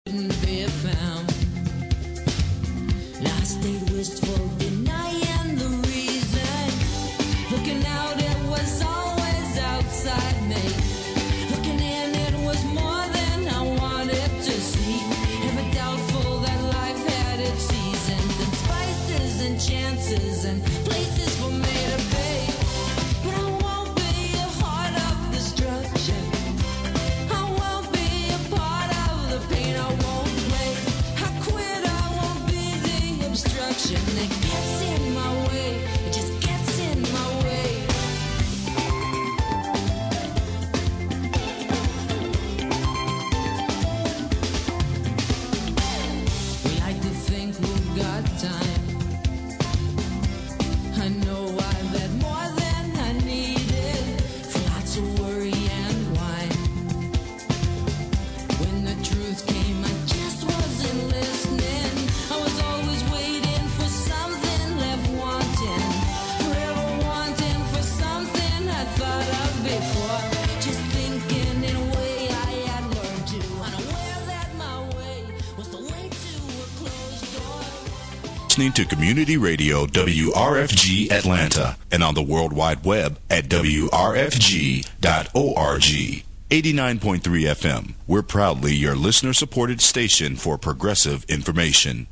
couldn't be found. I stayed wistful, denying the reason. Looking out, it was always outside me. Looking in, it was more than I wanted to see. Ever doubtful that life had its seasons and spices and chances and places for me to be. But I won't be a heart of destruction. I won't be a part of the pain. I won't play. I quit. I won't be the obstruction that gets in my way. It just gets in my way. We like to think we've got time. I know I've had more than I needed. Lots of worry and whine. When the truth came, I just wasn't listening. I was always waiting for something left wanting. Forever wanting for something I'd thought of before. Just thinking in a way I had learned to. Unaware that my way was the way to a closed door. Listening to Community Radio WRFG Atlanta and on the World Wide Web at WRFG.org. 89.3 FM. We're proudly your listener-supported station for progressive information.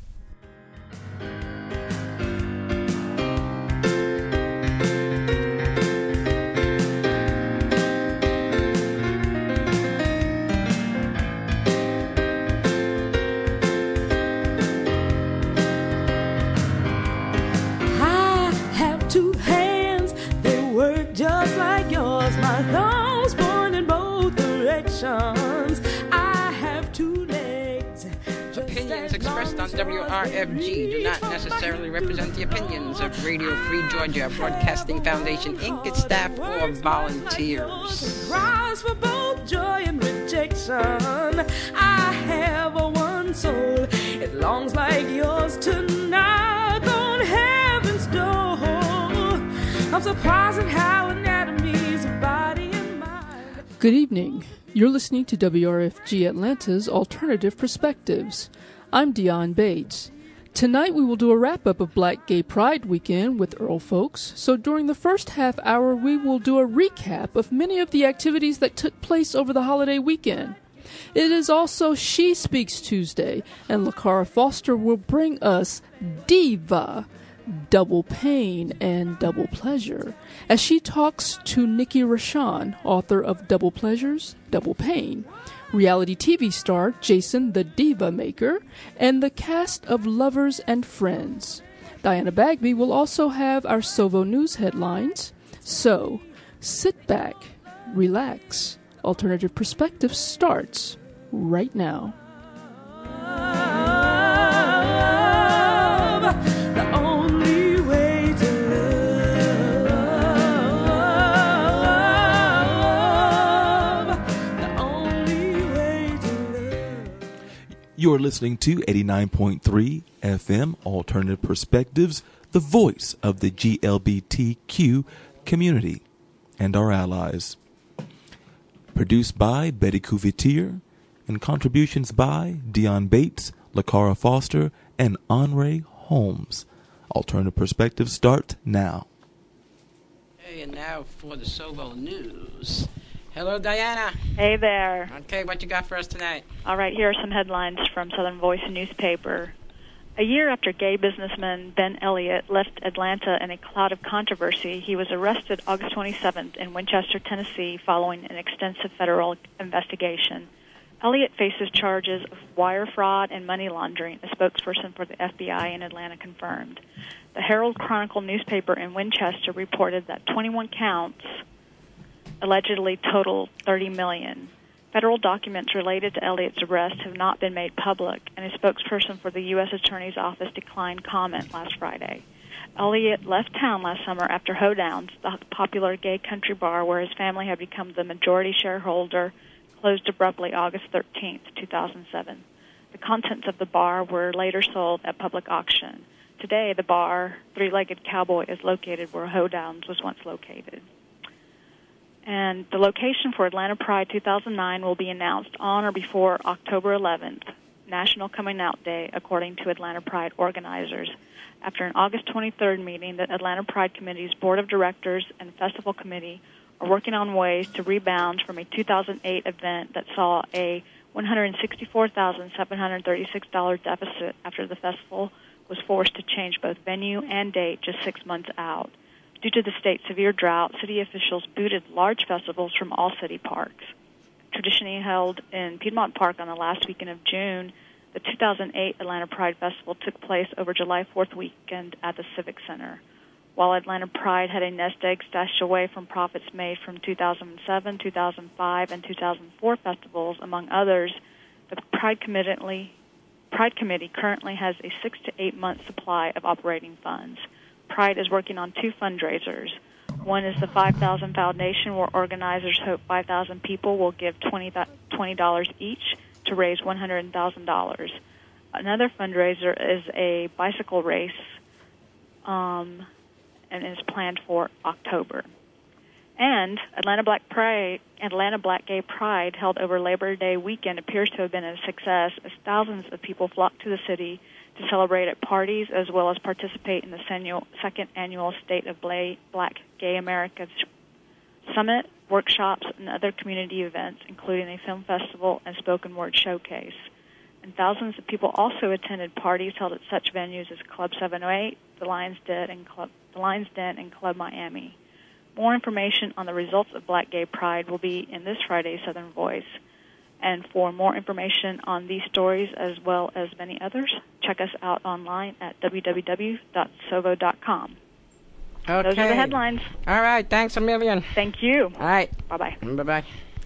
I have two hands, they work just like yours. My thumbs point in both directions. I have two legs. just Opinions as expressed long on as yours WRFG do not can reach necessarily for represent the opinions of Radio Free Georgia Broadcasting Foundation, Inc., its staff, or volunteers. Cries for both joy and rejection. I have a one soul. It longs like yours to knock on heaven's door. I'm surprised at how anatomies of body and mind. Good evening. You're listening to WRFG Atlanta's Alternative Perspectives. I'm Dion Bates. Tonight we will do a wrap-up of Black Gay Pride Weekend with Earl Folks, so during the first half hour we will do a recap of many of the activities that took place over the holiday weekend. It is also She Speaks Tuesday, and LaCara Foster will bring us Diva, Double Pain and Double Pleasure, as she talks to Nikki Rashawn, author of Double Pleasures, Double Pain, reality TV star Jason the Diva Maker, and the cast of Lovers and Friends. Diana Bagby will also have our Sovo News headlines. So, sit back, relax. Alternative Perspective starts right now. The only way to love. The only way to love. You're listening to 89.3 FM Alternative Perspectives, the voice of the GLBTQ community and our allies. Produced by Betty Couvetier and contributions by Dion Bates, LaCara Foster, and Henri Holmes. Alternative Perspectives start now. Okay, and now for the Sovo News. Hello, Diana. Hey there. Okay, what you got for us tonight? All right, here are some headlines from Southern Voice newspaper. A year after gay businessman Ben Elliott left Atlanta in a cloud of controversy, he was arrested August 27th in Winchester, Tennessee, following an extensive federal investigation. Elliott faces charges of wire fraud and money laundering, a spokesperson for the FBI in Atlanta confirmed. The Herald Chronicle newspaper in Winchester reported that 21 counts allegedly total $30 million. Federal documents related to Elliott's arrest have not been made public, and a spokesperson for the U.S. Attorney's Office declined comment last Friday. Elliott left town last summer after Hoedowns, the popular gay country bar where his family had become the majority shareholder, closed abruptly August 13, 2007. The contents of the bar were later sold at public auction. Today, the bar, Three-Legged Cowboy, is located where Hoedowns was once located. And the location for Atlanta Pride 2009 will be announced on or before October 11th. National Coming Out Day, according to Atlanta Pride organizers. After an August 23rd meeting, the Atlanta Pride Committee's Board of Directors and Festival Committee are working on ways to rebound from a 2008 event that saw a $164,736 deficit after the festival was forced to change both venue and date just 6 months out. Due to the state's severe drought, city officials booted large festivals from all city parks. Traditionally held in Piedmont Park on the last weekend of June, the 2008 Atlanta Pride Festival took place over July 4th weekend at the Civic Center. While Atlanta Pride had a nest egg stashed away from profits made from 2007, 2005, and 2004 festivals, among others, the Pride Committee currently has a 6 to 8 month supply of operating funds. Pride is working on 2 fundraisers. One is the 5,000 Foundation, where organizers hope 5,000 people will give $20 each to raise $100,000. Another fundraiser is a bicycle race, and is planned for October. And Atlanta Black Gay Pride, held over Labor Day weekend, appears to have been a success, as thousands of people flocked to the city to celebrate at parties as well as participate in the second annual State of Black Gay America Summit, workshops, and other community events, including a film festival and spoken word showcase. And thousands of people also attended parties held at such venues as Club 708, the Lions Den, and Club Miami. More information on the results of Black Gay Pride will be in this Friday's Southern Voice. And for more information on these stories as well as many others, check us out online at www.sovo.com. Okay. Those are the headlines. All right. Thanks a million. Thank you. All right. Bye-bye. Bye-bye.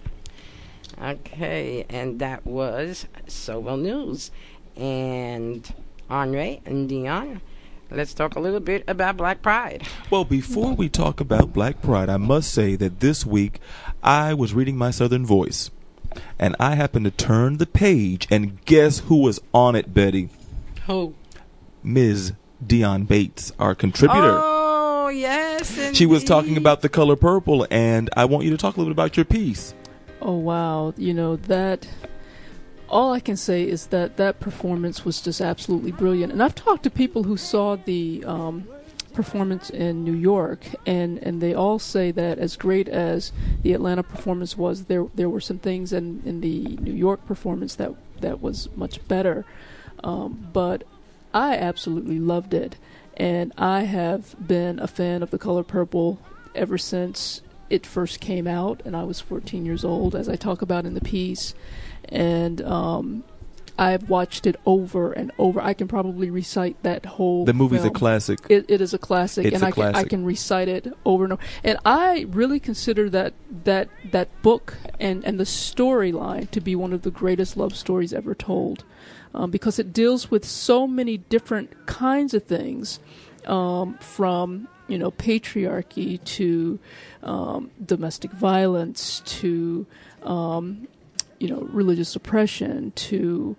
Okay, and that was Sovo News. And Andre and Dion, let's talk a little bit about Black Pride. Well, before we talk about Black Pride, I must say that this week I was reading my Southern Voice, and I happened to turn the page, and guess who was on it, Betty? Who? Ms. Dion Bates, our contributor. Oh, yes, indeed. She was talking about The Color Purple, and I want you to talk a little bit about your piece. Oh, wow. You know, that... All I can say is that that performance was just absolutely brilliant. And I've talked to people who saw the performance in New York, and they all say that as great as the Atlanta performance was, there were some things in the New York performance that was much better. But I absolutely loved it. And I have been a fan of The Color Purple ever since it first came out, and I was 14 years old, as I talk about in the piece. And I've watched it over and over. I can probably recite that whole The movie's film. a classic. It is a classic, It's and a I classic. can recite it over and over. And I really consider that book and the storyline to be one of the greatest love stories ever told, because it deals with so many different kinds of things, from patriarchy to domestic violence to religious oppression to,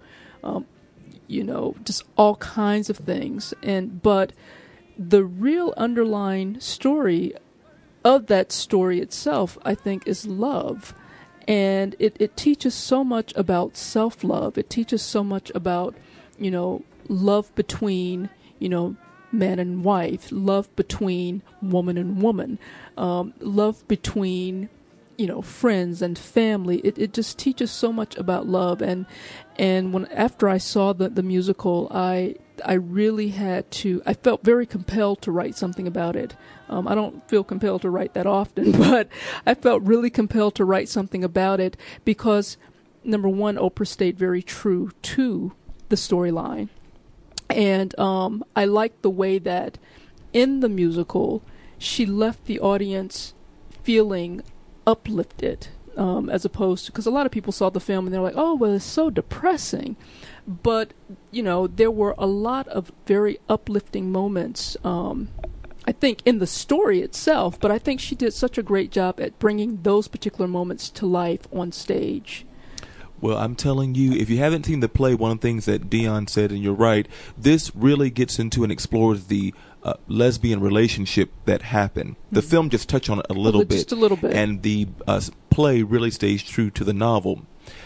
just all kinds of things. But the real underlying story of that story itself, I think, is love. And it teaches so much about self-love. It teaches so much about, love between, man and wife, love between woman and woman, love between friends and family. It just teaches so much about love. And after I saw the musical, I really I felt very compelled to write something about it. I don't feel compelled to write that often, but I felt really compelled to write something about it because, number one, Oprah stayed very true to the storyline. And I liked the way that in the musical, she left the audience feeling uplifted, as opposed to, because a lot of people saw the film and they're like, oh, well, it's so depressing. But, there were a lot of very uplifting moments, I think, in the story itself. But I think she did such a great job at bringing those particular moments to life on stage. Well, I'm telling you, if you haven't seen the play, one of the things that Dion said, and you're right, this really gets into and explores the lesbian relationship that happened. The film just touched on it a little bit. Just a little bit. And the play really stays true to the novel.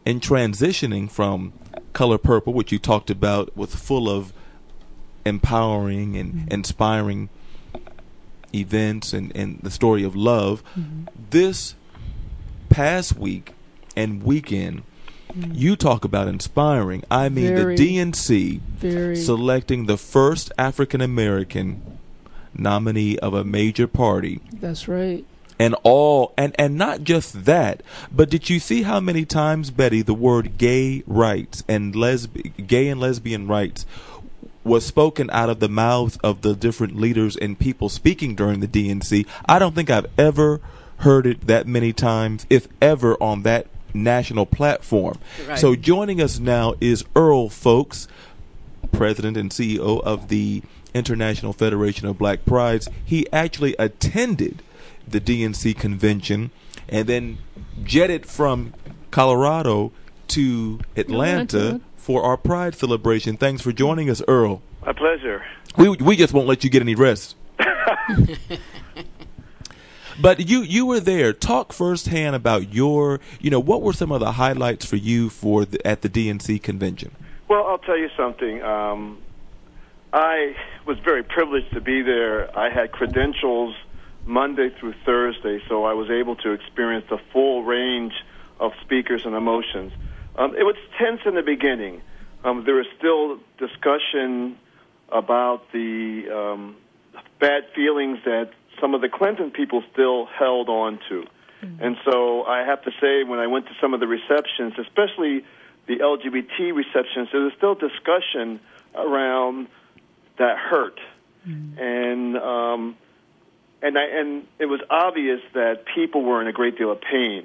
in transitioning from Color Purple, which you talked about, was full of empowering and inspiring events and the story of love. This past week and weekend, you talk about inspiring. I mean, Very, the DNC selecting the first African American nominee of a major party. That's right. And not just that, but did you see how many times, Betty, the word gay rights and gay and lesbian rights was spoken out of the mouths of the different leaders and people speaking during the DNC? I don't think I've ever heard it that many times, if ever, on that national platform. Right. So joining us now is Earl Folks, President and CEO of the International Federation of Black Prides. He actually attended the DNC convention and then jetted from Colorado to Atlanta for our Pride celebration. Thanks for joining us, Earl. My pleasure. We just won't let you get any rest. But you were there. Talk firsthand about what were some of the highlights for you at the DNC convention? Well, I'll tell you something. I was very privileged to be there. I had credentials Monday through Thursday, so I was able to experience the full range of speakers and emotions. It was tense in the beginning. There was still discussion about the bad feelings that some of the Clinton people still held on to. And so I have to say, when I went to some of the receptions, especially the LGBT receptions, there was still discussion around that hurt. And it was obvious that people were in a great deal of pain.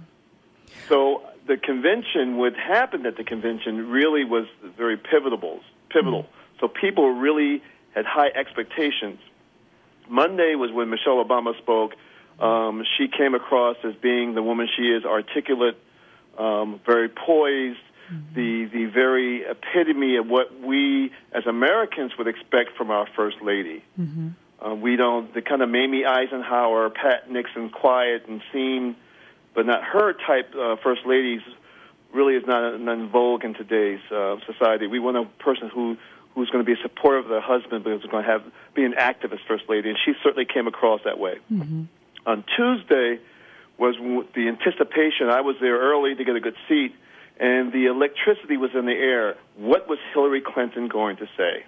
So the convention, what happened at the convention really was very pivotal. So people really had high expectations. Monday was when Michelle Obama spoke. She came across as being the woman she is, articulate, very poised, the very epitome of what we as Americans would expect from our First Lady. The kind of Mamie Eisenhower, Pat Nixon, quiet and seen, but not her type First Ladies really is not in vogue in today's society. We want a person who's going to be a supporter of their husband, but who's going to be an activist First Lady, and she certainly came across that way. On Tuesday was the anticipation. I was there early to get a good seat, and the electricity was in the air. What was Hillary Clinton going to say?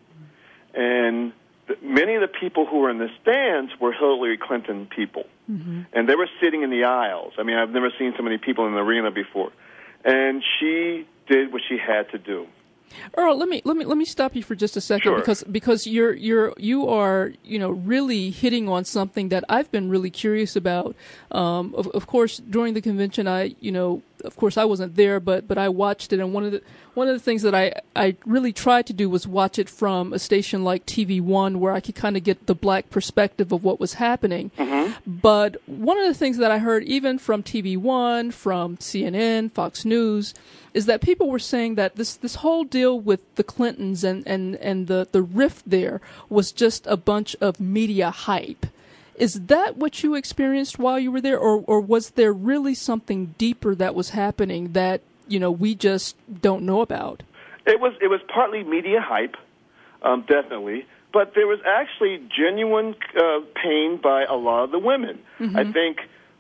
And many of the people who were in the stands were Hillary Clinton people, and they were sitting in the aisles. I mean, I've never seen so many people in the arena before. And she did what she had to do. Earl, let me stop you for just a second. Sure. because you are really hitting on something that I've been really curious about. Of course, during the convention, of course I wasn't there, but I watched it, and one of the things that I really tried to do was watch it from a station like TV One, where I could kind of get the black perspective of what was happening. But one of the things that I heard, even from TV One, from CNN, Fox News, is that people were saying that this whole deal with the Clintons and the rift there was just a bunch of media hype. Is that what you experienced while you were there, or was there really something deeper that was happening that we just don't know about? It was partly media hype, definitely, but there was actually genuine pain by a lot of the women. I think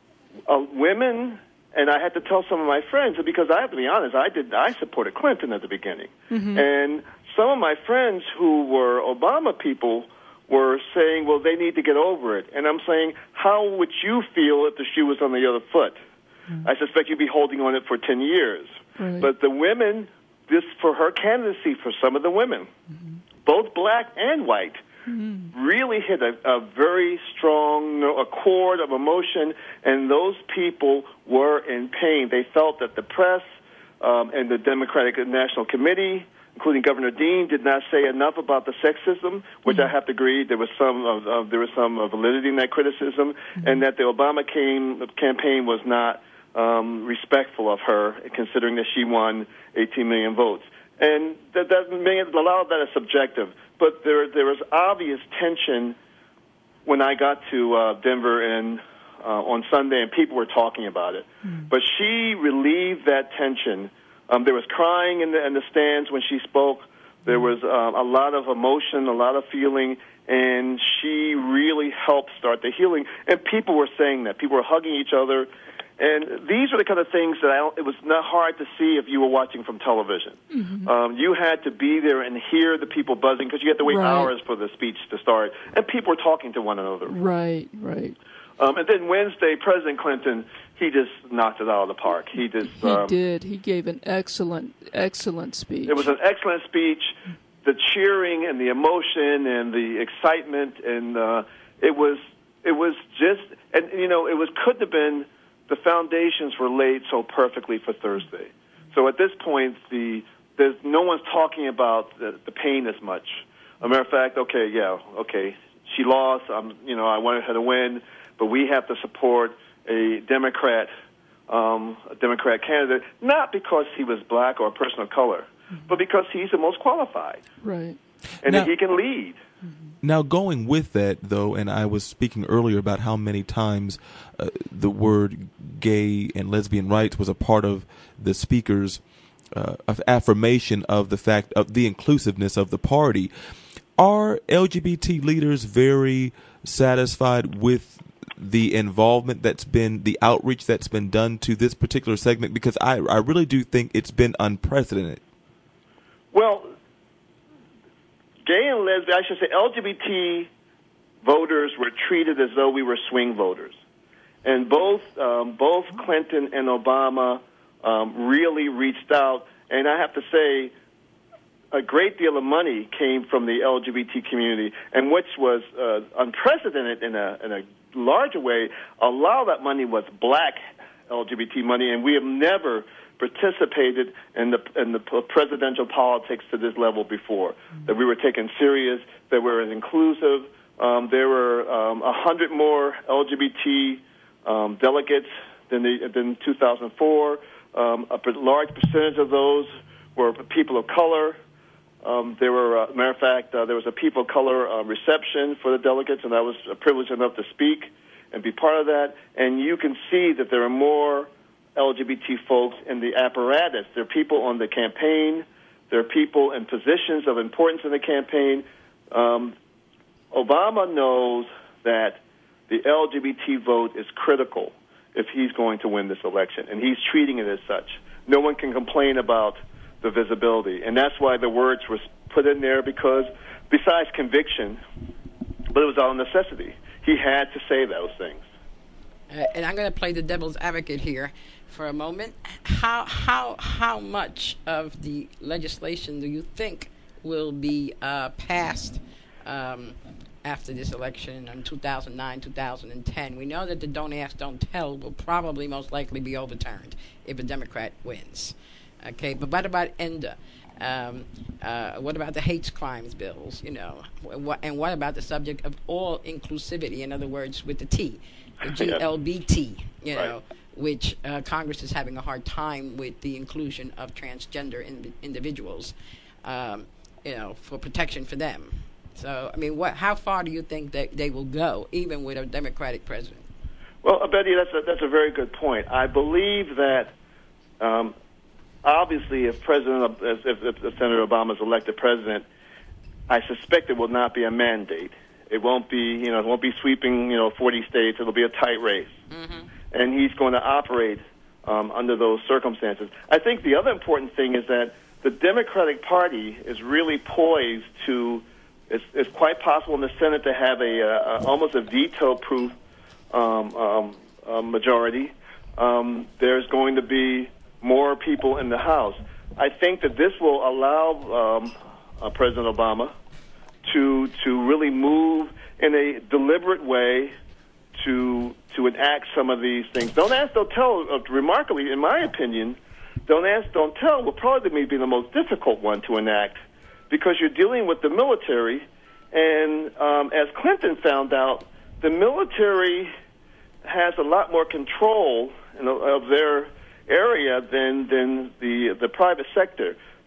women. And I had to tell some of my friends, because I have to be honest, I supported Clinton at the beginning. And some of my friends who were Obama people were saying, well, they need to get over it. And I'm saying, how would you feel if the shoe was on the other foot? I suspect you'd be holding on it for 10 years. Right. But the women, for her candidacy, for some of the women, both black and white, really hit a very strong chord of emotion, and those people were in pain. They felt that the press and the Democratic National Committee, including Governor Dean, did not say enough about the sexism, which I have to agree there was some validity in that criticism, and that the Obama campaign was not respectful of her, considering that she won 18 million votes. And a lot of that is subjective. But there was obvious tension when I got to Denver and on Sunday, and people were talking about it. But she relieved that tension. There was crying in the stands when she spoke. There was a lot of emotion, a lot of feeling, and she really helped start the healing. And people were saying that. People were hugging each other. And these are the kind of things that it was not hard to see if you were watching from television. You had to be there and hear the people buzzing because you had to wait hours for the speech to start. And people were talking to one another. Right. And then Wednesday, President Clinton, he just knocked it out of the park. He did. He gave an excellent speech. It was an excellent speech. The cheering and the emotion and the excitement, and it was just, and couldn't have been. The foundations were laid so perfectly for Thursday. So at this point, there's no one's talking about the pain as much. As a matter of fact, she lost. I wanted her to win, but we have to support a Democrat candidate, not because he was black or a person of color, but because he's the most qualified. Right. And that he can lead. Now, going with that, though, and I was speaking earlier about how many times the word gay and lesbian rights was a part of the speaker's affirmation of the fact of the inclusiveness of the party. Are LGBT leaders very satisfied with the involvement that's been, the outreach that's been done to this particular segment? Because I really do think it's been unprecedented. Well, gay and lesbian, I should say LGBT voters were treated as though we were swing voters. And both Clinton and Obama really reached out. And I have to say, a great deal of money came from the LGBT community, and which was unprecedented in a larger way. A lot of that money was black LGBT money, and we have never participated in the presidential politics to this level before. That we were taken serious, that we were inclusive. There were 100 more LGBT delegates than 2004. A large percentage of those were people of color. There were, matter of fact, there was a people of color reception for the delegates, and I was privileged enough to speak and be part of that. And you can see that there are more LGBT folks in the apparatus. There are people on the campaign. There are people in positions of importance in the campaign. Obama knows that the LGBT vote is critical if he's going to win this election, and he's treating it as such. No one can complain about the visibility, and that's why the words were put in there, because besides conviction, but it was out of necessity. He had to say those things. And I'm going to play the devil's advocate here for a moment. How much of the legislation do you think will be passed after this election in 2009, 2010? We know that the Don't Ask, Don't Tell will probably most likely be overturned if a Democrat wins. Okay, but what about ENDA? What about the hate crimes bills? And what about the subject of all inclusivity? In other words, with the T, the GLBT. Which Congress is having a hard time with the inclusion of transgender individuals. For protection for them. So, I mean, how far do you think that they will go, even with a Democratic president? Well, Betty, that's a very good point. I believe that obviously, if Senator Obama is elected president, I suspect it will not be a mandate. It won't be, it won't be sweeping, 40 states. It'll be a tight race, and he's going to operate under those circumstances. I think the other important thing is that the Democratic Party is really poised to. It's quite possible in the Senate to have almost a veto-proof majority. There's going to be more people in the House. I think that this will allow President Obama to really move in a deliberate way to enact some of these things. Don't Ask, Don't Tell, remarkably, in my opinion, Don't Ask, Don't Tell will probably be the most difficult one to enact, because you're dealing with the military, and as Clinton found out, the military has a lot more control of their area than the private sector.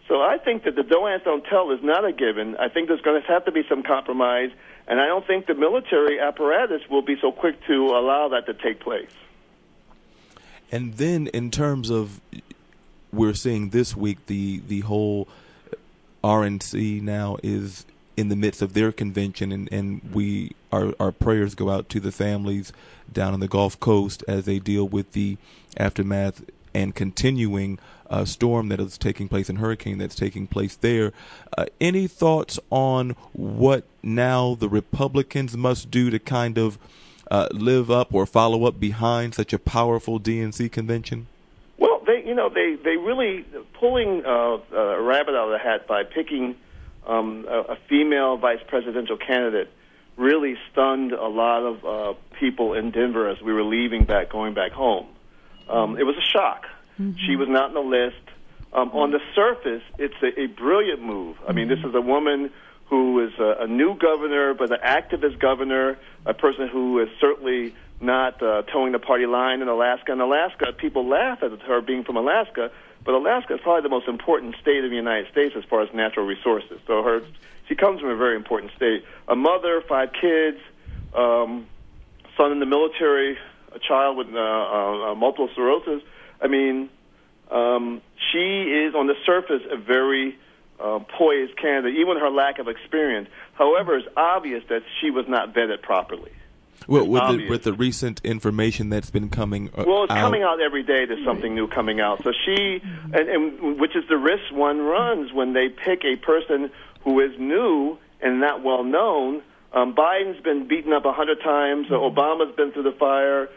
So I think that the don't ask, don't tell is not a given. I think there's going to have to be some compromise, and I don't think the military apparatus will be so quick to allow that to take place. And then in terms of, we're seeing this week the whole RNC now is in the midst of their convention, and our prayers go out to the families down on the Gulf Coast as they deal with the aftermath and continuing storm that is taking place and hurricane that's taking place there. Any thoughts on what now the Republicans must do to kind of live up or follow up behind such a powerful DNC convention? Well, they really pulling a rabbit out of the hat by picking a female vice presidential candidate really stunned a lot of people in Denver as we were going back home. It was a shock. Mm-hmm. She was not on the list. On the surface, it's a brilliant move. I mean, this is a woman who is a new governor, but an activist governor, a person who is certainly not towing the party line in Alaska. In Alaska, people laugh at her being from Alaska, but Alaska is probably the most important state of the United States as far as natural resources. So she comes from a very important state. A mother, 5 kids, son in the military, a child with multiple sclerosis. I mean, she is on the surface a very poised candidate, even with her lack of experience. However, it's obvious that she was not vetted properly. Well, with the recent information that's been coming well, it's coming out every day. There's something new coming out. So she, and which is the risk one runs when they pick a person who is new and not well known. Biden's been beaten up 100 times. Obama's been through the fire.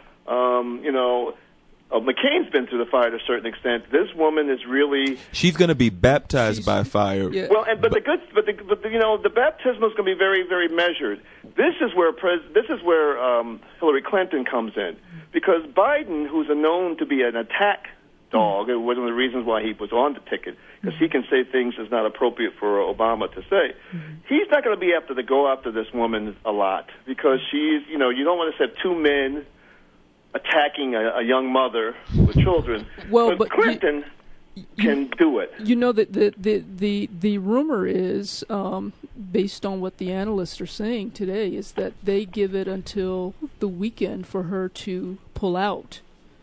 McCain's been through the fire to a certain extent. This woman is really... She's going to be baptized by fire. Yeah. Well, but the baptism is going to be very, very measured. This is where Hillary Clinton comes in, because Biden, who's known to be an attack dog, and one of the reasons why he was on the ticket, because he can say things that's not appropriate for Obama to say. He's not going to be able to go after this woman a lot, because she's, you don't want to set 2 men attacking a young mother with children. Well, but Clinton can do it. You know that the rumor is, based on what the analysts are saying today, is that they give it until the weekend for her to pull out.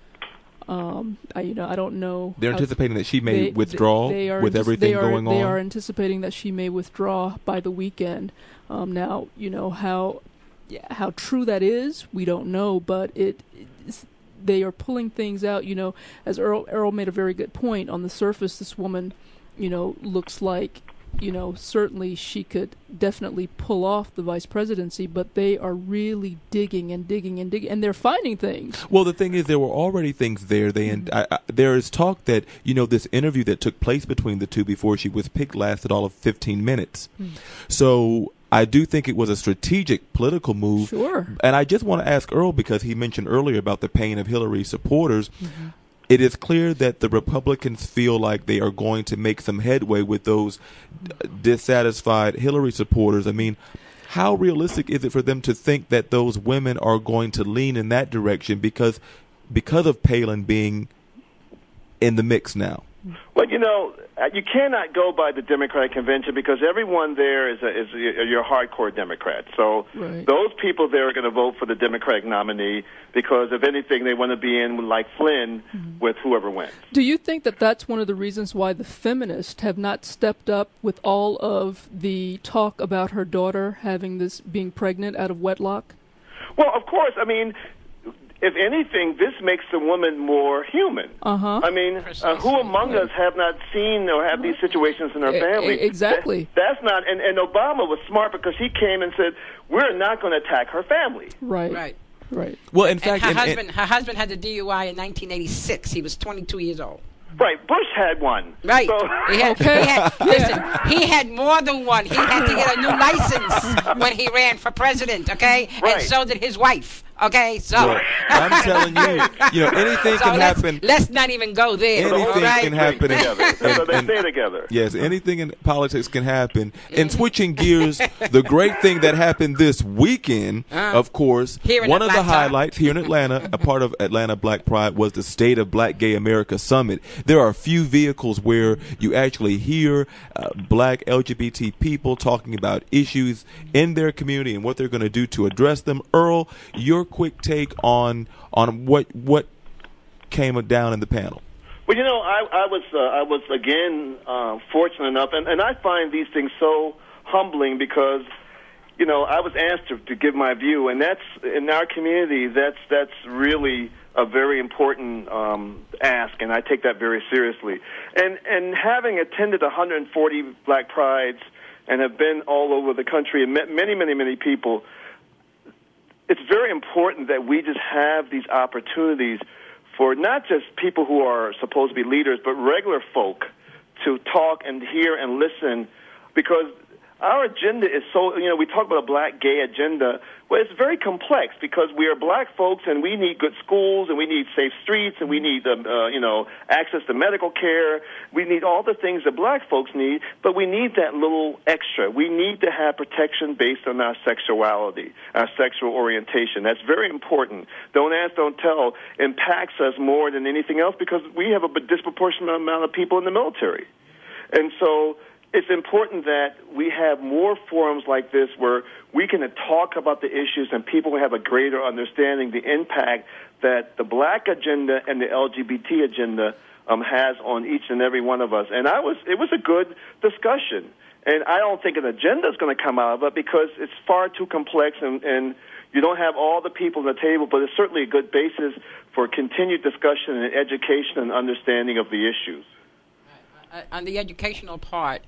I don't know. They're anticipating that she may withdraw with everything going on. They are anticipating that she may withdraw by the weekend. Now, how true that is, we don't know, but they are pulling things out. As Earl made a very good point. On the surface, this woman, looks like, certainly she could definitely pull off the vice presidency, but they are really digging and digging and digging, and they're finding things. Well, the thing is, there were already things there. There is talk that, this interview that took place between the two before she was picked lasted all of 15 minutes. So I do think it was a strategic political move. Sure. And I just want to ask Earl, because he mentioned earlier about the pain of Hillary supporters. Mm-hmm. It is clear that the Republicans feel like they are going to make some headway with those dissatisfied Hillary supporters. I mean, how realistic is it for them to think that those women are going to lean in that direction because of Palin being in the mix now? Well, you cannot go by the Democratic convention, because everyone there is your hardcore Democrat. So Those people there are going to vote for the Democratic nominee, because if anything, they want to be in like Flynn with whoever wins. Do you think that that's one of the reasons why the feminists have not stepped up with all of the talk about her daughter being pregnant out of wedlock? Well, of course. I mean, if anything, this makes the woman more human. Uh-huh. I mean, who among us have not seen or have these situations in our family? Exactly. That's not, and Obama was smart, because he came and said, we're not going to attack her family. Right. Well, in fact, her husband had the DUI in 1986. He was 22 years old. Right, Bush had one. Right. So, he had more than one. He had to get a new license when he ran for president, okay? Right. And so did his wife, Okay, so Well, I'm telling you, anything so can let's, happen. let's not even go there. Anything all right? can happen. Together. So they stay together. Yes, anything in politics can happen. And switching gears, the great thing that happened this weekend, of course, Here in one of the Atlanta. highlights here in Atlanta, a part of Atlanta Black Pride, was the State of Black Gay America Summit. There are a few vehicles where you actually hear black LGBT people talking about issues in their community and what they're going to do to address them. Earl, your quick take on what came down in the panel. Well, I was again fortunate enough, and I find these things so humbling because, I was asked to give my view, and that's in our community. That's really a very important ask, and I take that very seriously. And having attended 140 Black Prides and have been all over the country and met many, many, many people, it's very important that we just have these opportunities for not just people who are supposed to be leaders, but regular folk to talk and hear and listen, because our agenda is so, we talk about a black gay agenda. Well, it's very complex because we are black folks and we need good schools and we need safe streets and we need, access to medical care. We need all the things that black folks need, but we need that little extra. We need to have protection based on our sexuality, our sexual orientation. That's very important. Don't ask, don't tell impacts us more than anything else because we have a disproportionate amount of people in the military. And so it's important that we have more forums like this where we can talk about the issues and people will have a greater understanding the impact that the black agenda and the LGBT agenda has on each and every one of us. And it was a good discussion. And I don't think an agenda is going to come out of it because it's far too complex and you don't have all the people at the table, but it's certainly a good basis for continued discussion and education and understanding of the issues. On the educational part,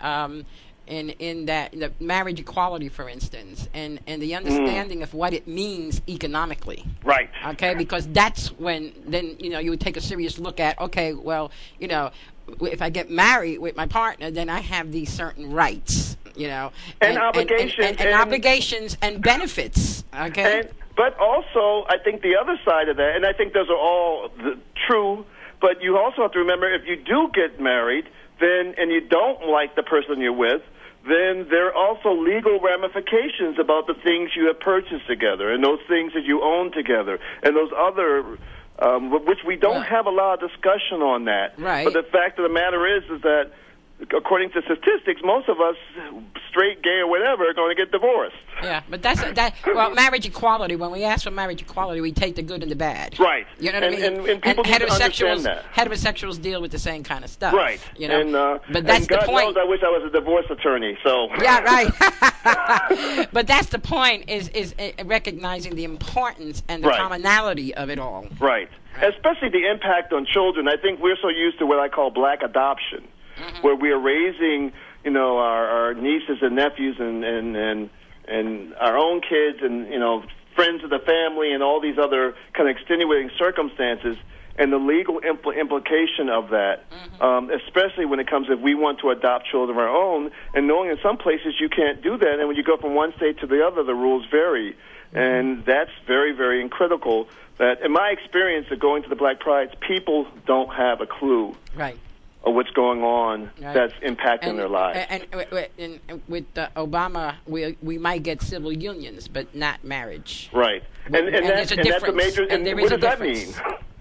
in that the marriage equality, for instance, and the understanding of what it means economically. Right. Okay, because that's when then you would take a serious look at. Okay, well, if I get married with my partner, then I have these certain rights. And obligations and obligations and benefits. Okay. But also, I think the other side of that, and I think those are all true. But you also have to remember, if you do get married, and you don't like the person you're with, then there are also legal ramifications about the things you have purchased together and those things that you own together and those other, which we don't have a lot of discussion on that. Right. But the fact of the matter is that according to statistics, most of us, straight, gay, or whatever, are going to get divorced. Yeah, but well, marriage equality, when we ask for marriage equality, we take the good and the bad. Right. You know what I mean? And people need to understand that. Heterosexuals deal with the same kind of stuff. Right. But that's God the point. knows I wish I was a divorce attorney, so. Yeah, right. But that's the point, is recognizing the importance and the commonality of it all. Right. Especially the impact on children. I think we're so used to what I call black adoption. Where we are raising, our nieces and nephews and our own kids and, friends of the family and all these other kind of extenuating circumstances and the legal implication of that, especially when it comes if we want to adopt children of our own, and knowing in some places you can't do that, and when you go from one state to the other, the rules vary. And that's very, very critical. That, in my experience of going to the Black Prides, people don't have a clue. Right. Of what's going on that's impacting their lives. And with Obama, we might get civil unions, but not marriage. Right. And that's a major. And what does that mean?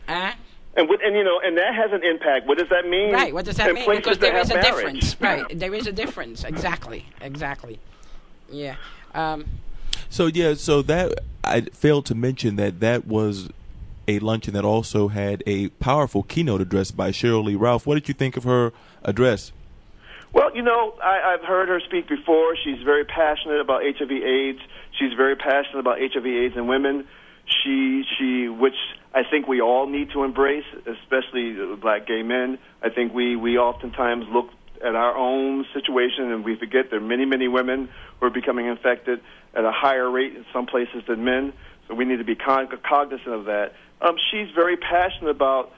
And that has an impact. What does that mean? Right. What does that mean? Because there is a marriage? difference. Right. There is a difference. Exactly. Yeah. So that I failed to mention that was a luncheon that also had a powerful keynote address by Cheryl Lee Ralph. What did you think of her address? Well, I've heard her speak before. She's very passionate about HIV/AIDS. She's very passionate about HIV/AIDS in women. Which I think we all need to embrace, especially black gay men. I think we oftentimes look at our own situation and we forget there are many, many women who are becoming infected at a higher rate in some places than men. So we need to be cognizant of that. She's very passionate about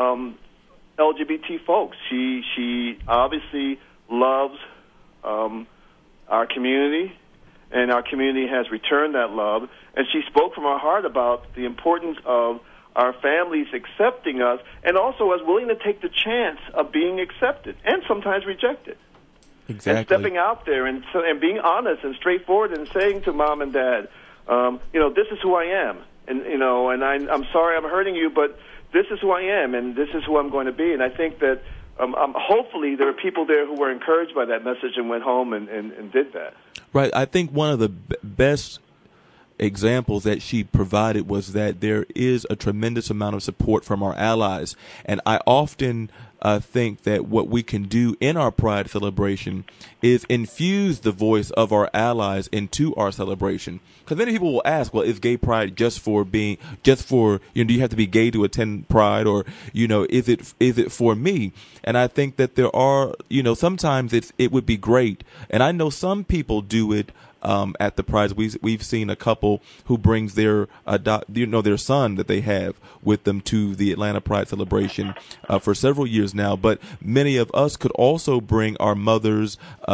LGBT folks. She obviously loves our community, and our community has returned that love. And she spoke from her heart about the importance of our families accepting us, and also as willing to take the chance of being accepted and sometimes rejected. Exactly. And stepping out there and being honest and straightforward and saying to mom and dad, this is who I am, and and I'm sorry I'm hurting you, but this is who I am, and this is who I'm going to be. And I think that hopefully there are people there who were encouraged by that message and went home and did that. Right. I think one of the best examples that she provided was that there is a tremendous amount of support from our allies. And I often think that what we can do in our Pride celebration is infuse the voice of our allies into our celebration. Because many people will ask, well, is gay pride just for, do you have to be gay to attend Pride, or, is it for me? And I think that there are, sometimes it would be great. And I know some people do it at the Pride. We've seen a couple who brings their their son that they have with them to the Atlanta Pride celebration for several years now. But many of us could also bring our mothers,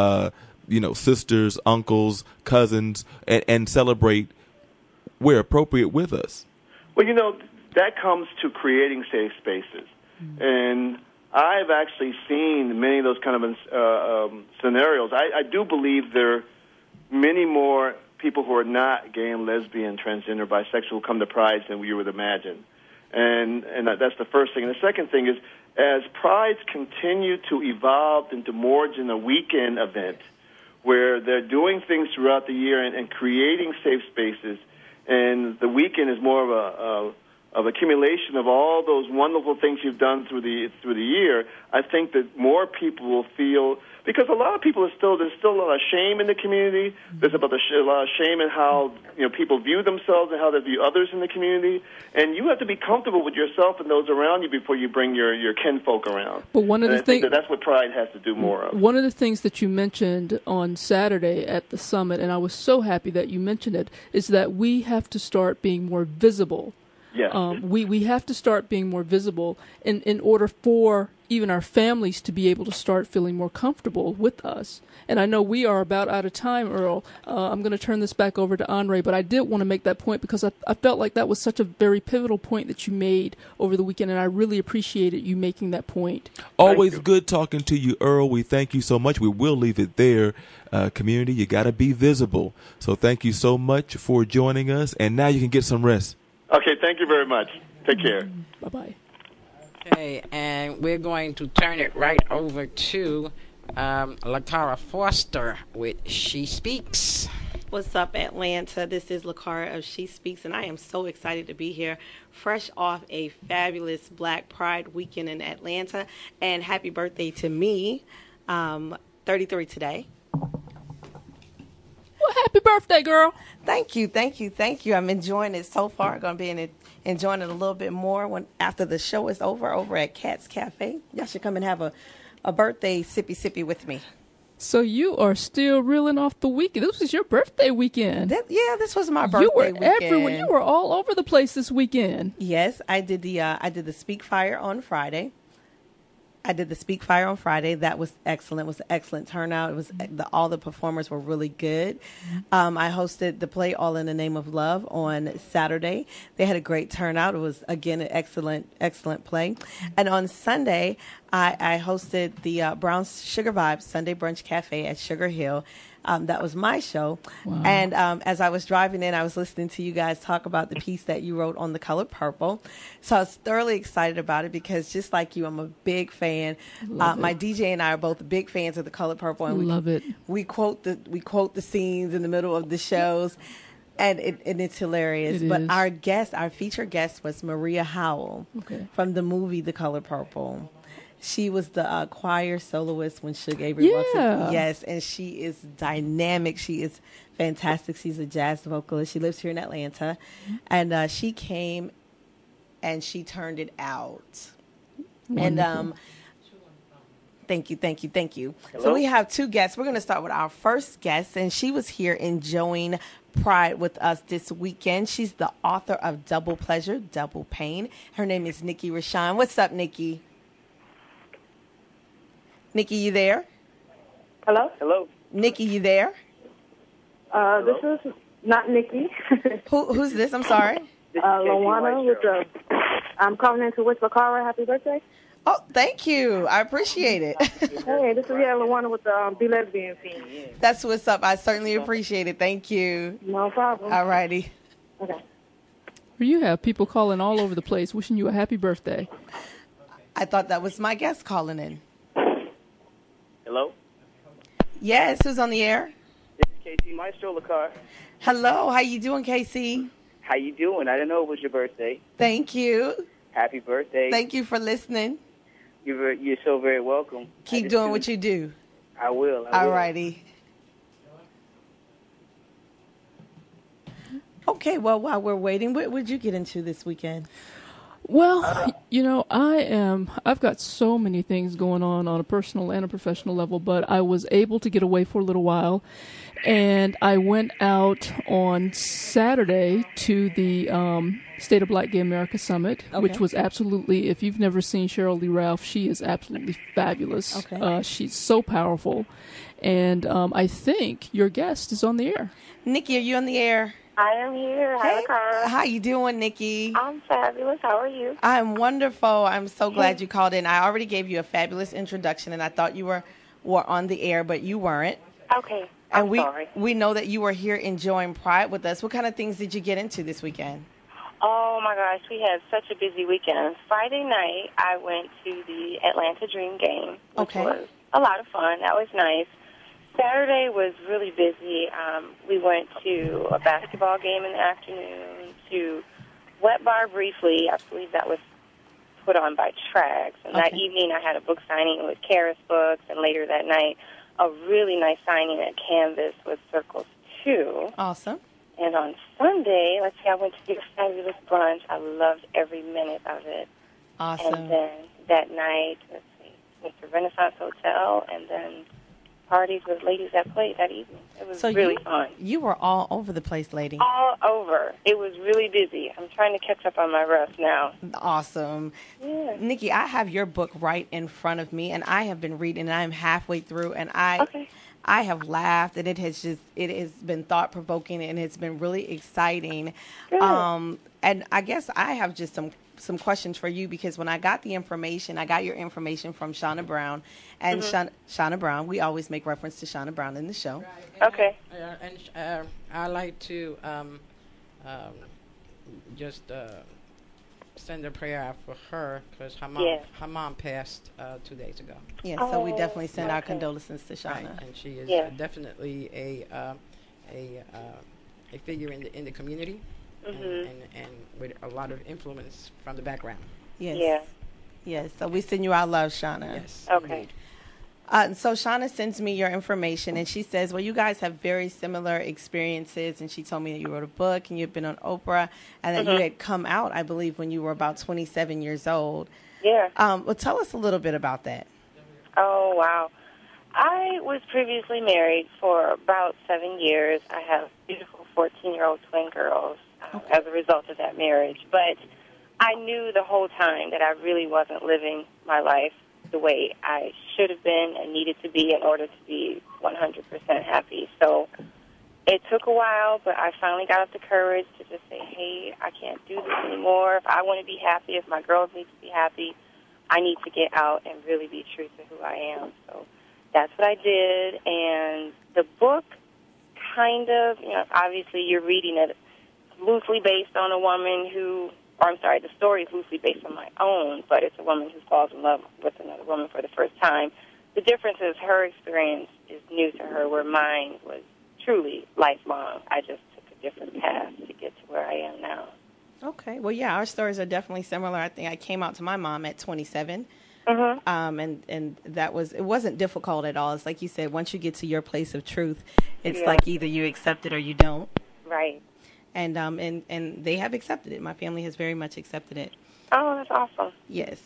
sisters, uncles, cousins, and celebrate where appropriate with us. Well, that comes to creating safe spaces. And I've actually seen many of those kind of scenarios. I do believe there are many more people who are not gay and lesbian, transgender, bisexual come to Prides than we would imagine. And that's the first thing. And the second thing is, as Prides continue to evolve into more than a weekend event, where they're doing things throughout the year and creating safe spaces, and the weekend is more of accumulation of all those wonderful things you've done through the year, I think that more people will feel, because a lot of people there's still a lot of shame in the community. There's a lot of shame in how people view themselves and how they view others in the community. And you have to be comfortable with yourself and those around you before you bring your kinfolk around. But one of the things that's what Pride has to do more of. One of the things that you mentioned on Saturday at the summit, and I was so happy that you mentioned it, is that we have to start being more visible. Yes. We have to start being more visible in order for even our families to be able to start feeling more comfortable with us. And I know we are about out of time, Earl. I'm going to turn this back over to Andre, but I did want to make that point because I felt like that was such a very pivotal point that you made over the weekend, and I really appreciated you making that point. Always good talking to you, Earl. We thank you so much. We will leave it there. Community, you got to be visible. So thank you so much for joining us, and now you can get some rest. Okay, thank you very much. Take care. Bye-bye. Okay, and we're going to turn it right over to LaCara Foster with She Speaks. What's up, Atlanta? This is LaCara of She Speaks, and I am so excited to be here, fresh off a fabulous Black Pride weekend in Atlanta. And happy birthday to me, 33 today. Well, happy birthday, girl. Thank you. I'm enjoying it so far. Going to be enjoying it a little bit more after the show is over at Cat's Cafe. Y'all should come and have a birthday sippy with me. So you are still reeling off the weekend. This was your birthday weekend. This was my birthday You were weekend. everywhere. You were all over the place this weekend. Yes, I did the Speak Fire on Friday. That was excellent. It was an excellent turnout. It was all the performers were really good. I hosted the play All in the Name of Love on Saturday. They had a great turnout. It was, again, an excellent play. And on Sunday, I hosted the Brown Sugar Vibes Sunday Brunch Cafe at Sugar Hill. That was my show. Wow. And as I was driving in, I was listening to you guys talk about the piece that you wrote on The Color Purple. So I was thoroughly excited about it because just like you, I'm a big fan. My DJ and I are both big fans of The Color Purple. And love it. We quote the scenes in the middle of the shows. And it's hilarious. But our featured guest was Maria Howell from the movie The Color Purple. She was the choir soloist when Suge Avery walks in. Yes, and she is dynamic. She is fantastic. She's a jazz vocalist. She lives here in Atlanta. And she came and she turned it out. Wonderful. And thank you. Hello? So we have two guests. We're going to start with our first guest, and she was here enjoying Pride with us this weekend. She's the author of Double Pleasure, Double Pain. Her name is Nikki Rashawn. What's up, Nikki? Nikki, you there? Hello? Nikki, you there? This is not Nikki. Who's this? I'm sorry. Lawana with the. I'm calling in to wish Lakara happy birthday. Oh, thank you. I appreciate it. Hey, this is Lawana with the Be Lesbian team. That's what's up. I certainly appreciate it. Thank you. No problem. All righty. Okay. You have people calling all over the place wishing you a happy birthday. I thought that was my guest calling in. Hello? Yes, who's on the air? This is KC Maestro Lacar. Hello, how you doing, KC? How you doing? I didn't know it was your birthday. Thank you. Happy birthday. Thank you for listening. You're so very welcome. Keep doing what you do. I will. All righty. Okay, well, while we're waiting, what would you get into this weekend? Well, I've got so many things going on a personal and a professional level, but I was able to get away for a little while, and I went out on Saturday to the State of Black Gay America Summit, which was absolutely, if you've never seen Cheryl Lee Ralph, she is absolutely fabulous. Okay. She's so powerful, and I think your guest is on the air. Nikki, are you on the air? I am here. Hi, Lakara. How you doing, Nikki? I'm fabulous. How are you? I'm wonderful. I'm so glad you called in. I already gave you a fabulous introduction, and I thought you were on the air, but you weren't. Okay. And sorry. we know that you were here enjoying Pride with us. What kind of things did you get into this weekend? Oh, my gosh. We had such a busy weekend. Friday night, I went to the Atlanta Dream game, which was a lot of fun. That was nice. Saturday was really busy. We went to a basketball game in the afternoon, to Wet Bar briefly. I believe that was put on by Trax. And that evening I had a book signing with Karis Books, and later that night a really nice signing at Canvas with Circles 2. Awesome. And on Sunday, I went to a fabulous brunch. I loved every minute of it. Awesome. And then that night, went to Renaissance Hotel, and then parties with ladies that played that evening. It was really fun. You were all over the place, lady. All over. It was really busy. I'm trying to catch up on my rest now. Awesome. Yeah. Nikki, I have your book right in front of me, and I have been reading, and I'm halfway through, and I have laughed, and it has been thought-provoking, and it's been really exciting. Good. And I guess I have just some questions for you, because when I got the information, I got your information from Shauna Brown. And Shauna Brown, we always make reference to Shauna Brown in the show. Right. Okay. And I like to just send a prayer out for her, because her mom passed 2 days ago. Yeah, so we definitely send our condolences to Shauna. Right. And she is definitely a figure in the community. And with a lot of influence from the background. Yes. Yeah. Yes. So we send you our love, Shauna. Yes. Okay. So Shauna sends me your information, and she says, well, you guys have very similar experiences, and she told me that you wrote a book, and you've been on Oprah, and that you had come out, I believe, when you were about 27 years old. Yeah. Well, tell us a little bit about that. Oh, wow. I was previously married for about 7 years. I have beautiful 14-year-old twin girls as a result of that marriage. But I knew the whole time that I really wasn't living my life the way I should have been and needed to be in order to be 100% happy. So it took a while, but I finally got up the courage to just say, hey, I can't do this anymore. If I want to be happy, if my girls need to be happy, I need to get out and really be true to who I am. So that's what I did. And the book kind of, obviously you're reading it loosely based on a woman the story is loosely based on my own, but it's a woman who falls in love with another woman for the first time. The difference is her experience is new to her, where mine was truly lifelong. I just took a different path to get to where I am now. Okay. Well, yeah, our stories are definitely similar. I think I came out to my mom at 27. And it wasn't difficult at all. It's like you said, once you get to your place of truth, it's like either you accept it or you don't. Right. And they have accepted it. My family has very much accepted it. Oh, that's awesome. Yes.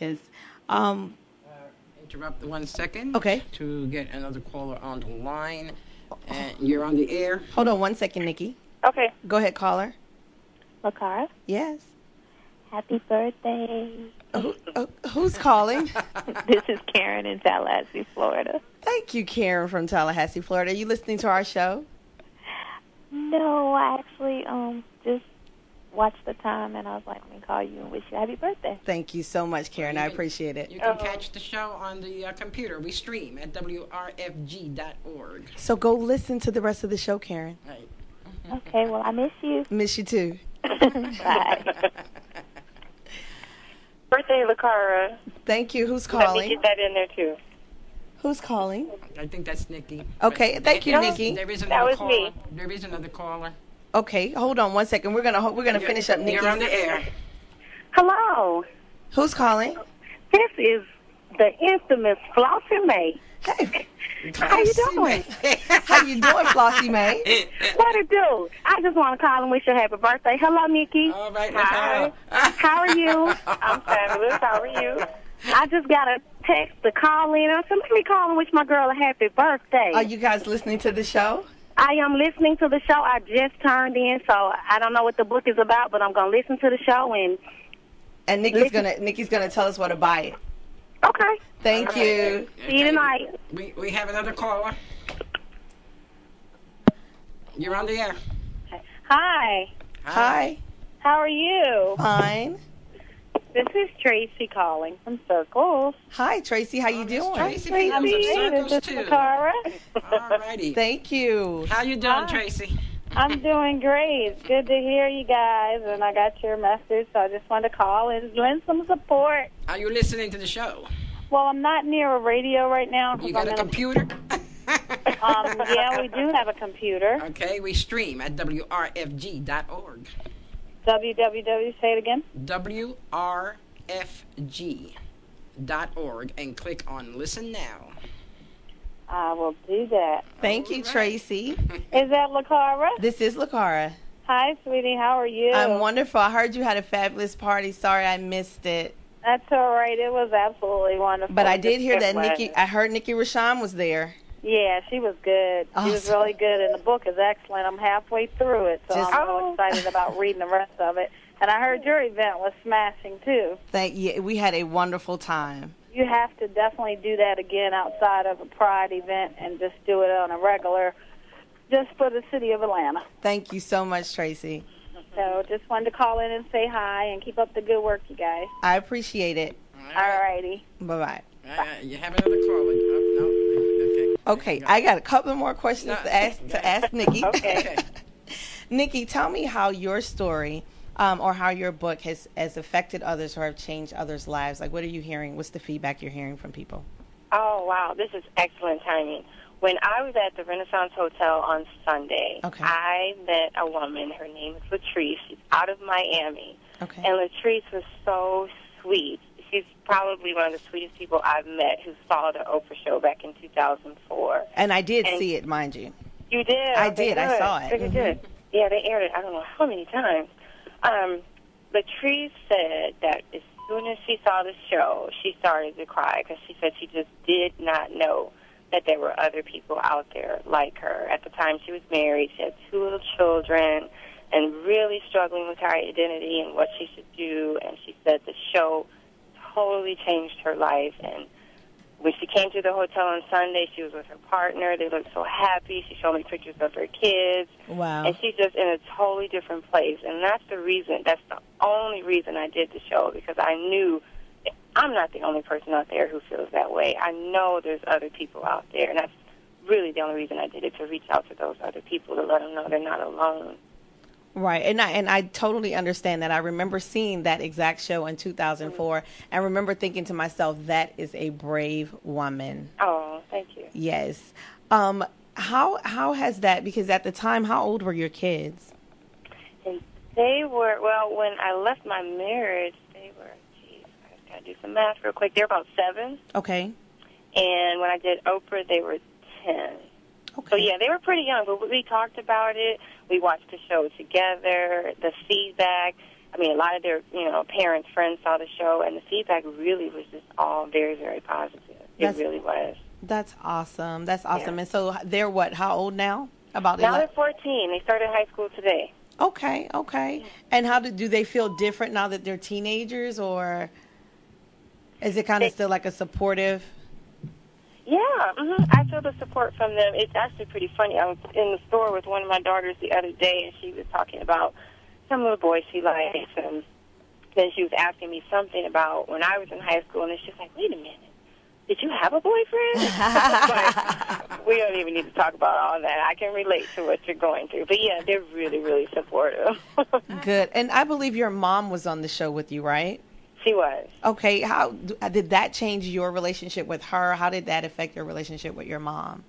Interrupt 1 second. Okay. To get another caller on the line. And you're on the air. Hold on 1 second, Nikki. Okay. Go ahead, caller. Lakara? Yes. Happy birthday. Who's calling? This is Karen in Tallahassee, Florida. Thank you, Karen from Tallahassee, Florida. Are you listening to our show? No, I actually just watched the time, and I was like, let me call you and wish you a happy birthday. Thank you so much, Karen. I appreciate it. You can catch the show on the computer. We stream at WRFG.org. So go listen to the rest of the show, Karen. Right. Okay, well, I miss you. Miss you too. Bye. Birthday, Lacara. Thank you. Who's Let me calling? get that in there, too. Who's calling? I think that's Nikki. Okay, thank you, Nikki. There is That another was caller. me. There is another caller. Okay, hold on 1 second. We're gonna finish up Nikki. You're on the air. Hello. Who's calling? This is the infamous Flossie May. Hey. How you doing? How you doing, Flossie May? What it do? I just want to call and wish you a happy birthday. Hello, Nikki. All right. Hi. How are you? I'm fabulous. How are you? I just got a text to call in. I said, let me call and wish my girl a happy birthday. Are you guys listening to the show? I am listening to the show. I just turned in, so I don't know what the book is about, but I'm going to listen to the show. And Nikki's gonna tell us where to buy it. Okay. Thank you. See you tonight. We have another caller. You're on the air. Hi. Hi. How are you? Fine. This is Tracy calling from Circles. Hi, Tracy. How you doing? Tracy Tracy, from Circles this is too. Lacara. All righty. Thank you. How you doing, Hi. Tracy? I'm doing great. It's good to hear you guys, and I got your message, so I just wanted to call and lend some support. Are you listening to the show? Well, I'm not near a radio right now. You got a computer? Yeah, we do have a computer. Okay, we stream at WRFG.org. www, say it again. WRFG.org and click on Listen Now. I will do that. Thank you, Tracy. Is that Lacara? This is Lacara. Hi, sweetie. How are you? I'm wonderful. I heard you had a fabulous party. Sorry I missed it. That's all right. It was absolutely wonderful. But I did hear that Nikki. I heard Nikki Rashawn was there. Yeah, she was good. She was Awesome. really good, and the book is excellent. I'm halfway through it, so I'm so excited about reading the rest of it. And I heard your event was smashing, too. We had a wonderful time. You have to definitely do that again outside of a Pride event and just do it on a regular, just for the city of Atlanta. Thank you so much, Tracy. So just wanted to call in and say hi and keep up the good work, you guys. I appreciate it. All righty. Bye-bye. You have another caller. Oh, no. Okay, I got a couple more questions to ask Nikki. Okay. Nikki, tell me how your story or how your book has affected others or have changed others' lives. Like, what are you hearing? What's the feedback you're hearing from people? Oh, wow. This is excellent timing. When I was at the Renaissance Hotel on Sunday, I met a woman. Her name is Latrice. She's out of Miami. Okay. And Latrice was so sweet. She's probably one of the sweetest people I've met who saw the Oprah show back in 2004. And I did see it, mind you. You did? I Okay, did. I good. saw it. Very good. Yeah, they aired it I don't know how many times. Latrice said that as soon as she saw the show, she started to cry because she said she just did not know that there were other people out there like her. At the time she was married, she had 2 little children and really struggling with her identity and what she should do. And she said the show totally changed her life. And when she came to the hotel on Sunday, she was with her partner. They looked so happy. She showed me pictures of her kids. Wow. And she's just in a totally different place. And that's the only reason I did the show, because I knew I'm not the only person out there who feels that way. I know there's other people out there, and that's really the only reason I did it, to reach out to those other people, to let them know they're not alone. Right, and I totally understand that. I remember seeing that exact show in 2004, and remember thinking to myself, that is a brave woman. Oh, thank you. Yes. How has that, because at the time, how old were your kids? And they were, well, when I left my marriage, they were, I got to do some math real quick. They were about 7. Okay. And when I did Oprah, they were 10. Okay. So, yeah, they were pretty young, but we talked about it. We watched the show together, the feedback. I mean, a lot of their, parents, friends saw the show, and the feedback really was just all very, very positive. It really was. That's awesome. That's awesome. Yeah. And so they're what, how old now? Now they're 14. They started high school today. Okay. And how do they feel different now that they're teenagers, or is it kind of still like a supportive? Yeah, I feel the support from them. It's actually pretty funny. I was in the store with one of my daughters the other day, and she was talking about some of the boys she likes, and then she was asking me something about when I was in high school, and then she was like, wait a minute, did you have a boyfriend? But we don't even need to talk about all that. I can relate to what you're going through. But, yeah, they're really, really supportive. Good. And I believe your mom was on the show with you, right? She was. Okay. How did that change your relationship with her? How did that affect your relationship with your mom?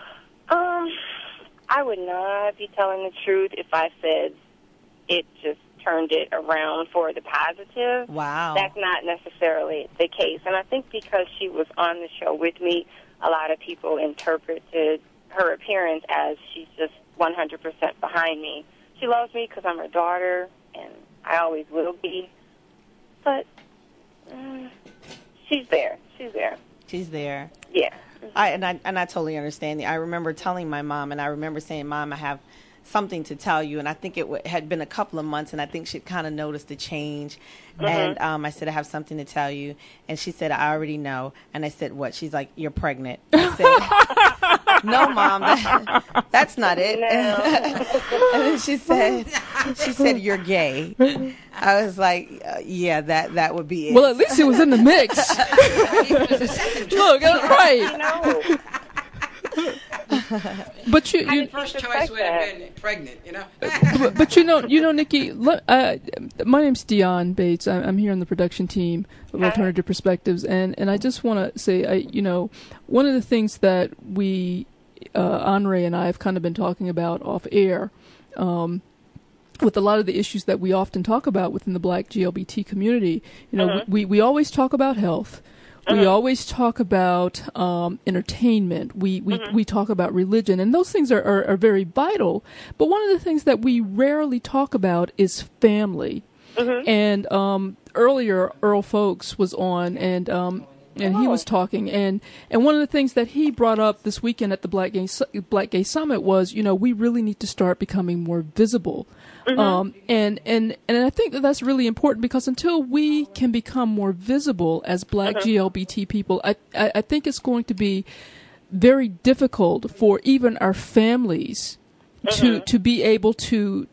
I would not be telling the truth if I said it just turned it around for the positive. Wow. That's not necessarily the case. And I think because she was on the show with me, a lot of people interpreted her appearance as she's just 100% behind me. She loves me because I'm her daughter, and I always will be. But she's there. She's there. She's there. Yeah. I totally understand. I remember telling my mom, and I remember saying, Mom, I have something to tell you. And I think it had been a couple of months, and I think she'd kind of noticed the change. And I said, I have something to tell you. And she said, I already know. And I said, what? She's like, you're pregnant. I said, no, Mom, that's not it. No. And then she said, you're gay. I was like, yeah, that would be it. Well, at least it was in the mix. Look, right. But my first choice would have been pregnant, you know. but you know, Nikki. My name's Dion Bates. I'm here on the production team of Alternative Perspectives, and I just want to say, one of the things that we, Andre and I, have kind of been talking about off air, with a lot of the issues that we often talk about within the Black GLBT community. We always talk about health. We always talk about entertainment. We talk about religion, and those things are very vital. But one of the things that we rarely talk about is family. And earlier, Earl Folks was on, and he was talking, and one of the things that he brought up this weekend at the Black Gay Summit was, we really need to start becoming more visible. And I think that's really important, because until we can become more visible as Black GLBT people, I think it's going to be very difficult for even our families to be able to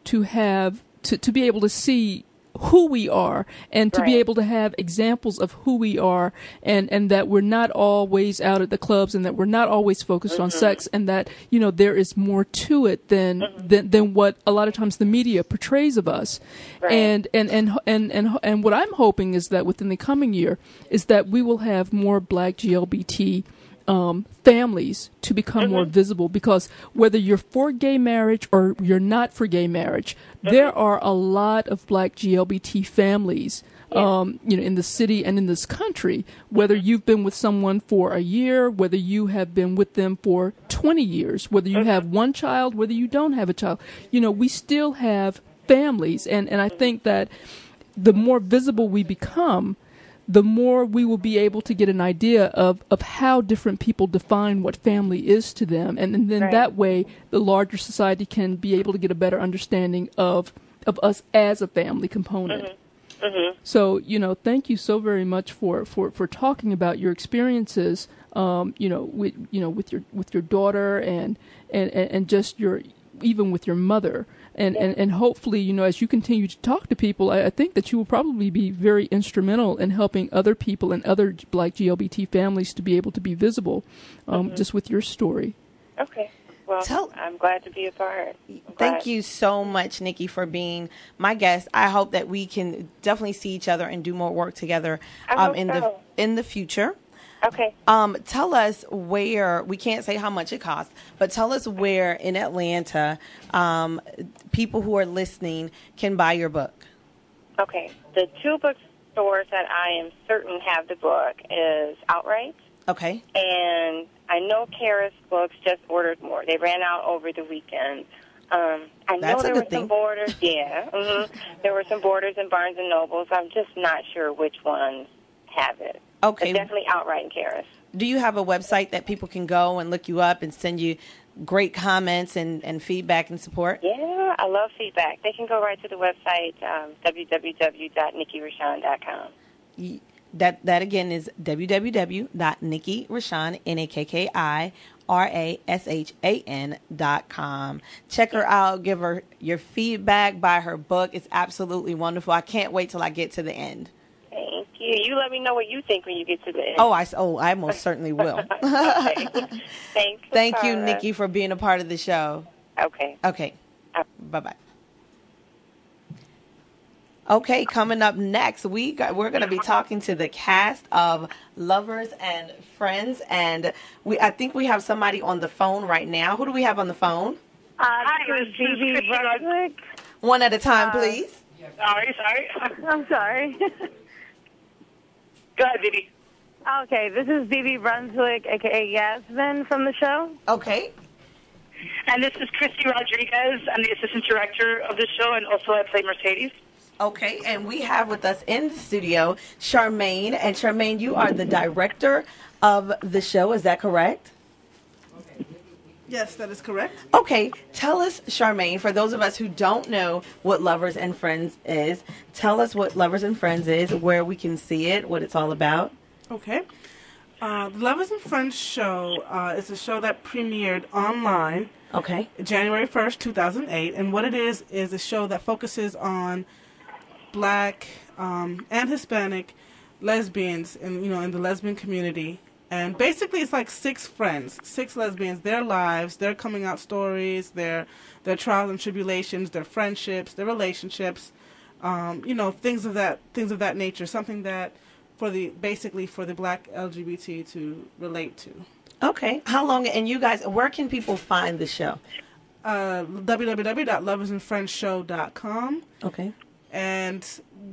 be able to see who we are, and to be able to have examples of who we are, and that we're not always out at the clubs, and that we're not always focused on sex, and that there is more to it than what a lot of times the media portrays of us. And what I'm hoping is that within the coming year is that we will have more Black GLBT families to become more visible, because whether you're for gay marriage or you're not for gay marriage, there are a lot of Black GLBT families, in the city and in this country, whether you've been with someone for a year, whether you have been with them for 20 years, whether you have one child, whether you don't have a child, we still have families. And I think that the more visible we become, the more we will be able to get an idea of how different people define what family is to them. And then that way, the larger society can be able to get a better understanding of us as a family component. So, thank you so very much for talking about your experiences, with your daughter and just even with your mother. And hopefully, as you continue to talk to people, I think that you will probably be very instrumental in helping other people and other Black GLBT families to be able to be visible, just with your story. Okay. Well, I'm glad to be a part. Thank you so much, Nikki, for being my guest. I hope that we can definitely see each other and do more work together in the future. Okay. Tell us where, we can't say how much it costs, but tell us where in Atlanta people who are listening can buy your book. Okay. The two bookstores that I am certain have the book is Outright. Okay. And I know Karis Books just ordered more. They ran out over the weekend. I know there were some Borders. Yeah. There were some Borders and Barnes & Nobles. I'm just not sure which ones have it. Okay. But definitely Outright and Karis. Do you have a website that people can go and look you up and send you great comments and feedback and support? Yeah, I love feedback. They can go right to the website, www.nikkirashan.com. That again is www.nikkirashan, NIKKIRASHAN.com. Check her out. Give her your feedback. Buy her book. It's absolutely wonderful. I can't wait till I get to the end. Thank you. You let me know what you think when you get to the end. I most certainly will. Okay. Thanks. Thank you, Nikki, for being a part of the show. Okay. Okay. Bye-bye. Okay, coming up next, we're going to be talking to the cast of Lovers and Friends, and I think we have somebody on the phone right now. Who do we have on the phone? Hi, this is Vivi Brunswick. One at a time, please. Sorry. I'm sorry. Go ahead, Vivi. Okay, this is Vivi Brunswick, a.k.a. Yasmin from the show. Okay. And this is Christy Rodriguez. I'm the assistant director of the show, and also I play Mercedes. Okay, and we have with us in the studio Charmaine. And Charmaine, you are the director of the show, is that correct? Yes, that is correct. Okay, tell us, Charmaine, for those of us who don't know what Lovers and Friends is, tell us what Lovers and Friends is, where we can see it, what it's all about. Okay. The Lovers and Friends show is a show that premiered online. Okay. January 1st, 2008. And what it is a show that focuses on Black and Hispanic lesbians in the lesbian community. And basically it's like 6 friends, 6 lesbians, their lives, their coming out stories, their trials and tribulations, their friendships, their relationships, things of that nature, something that for the Black LGBT to relate to. Okay. How long, and you guys, where can people find the show? www.loversandfriendshow.com. Okay. And